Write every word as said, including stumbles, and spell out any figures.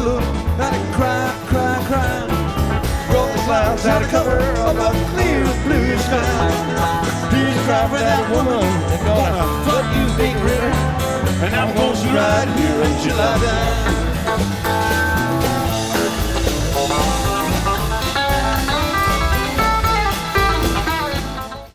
look, and I cry, cry, cry. Roll the clouds out of cover of a clear blue sky. Please cry for that woman that's gonna fuck you, Big River. And I'm gonna ride here until I die.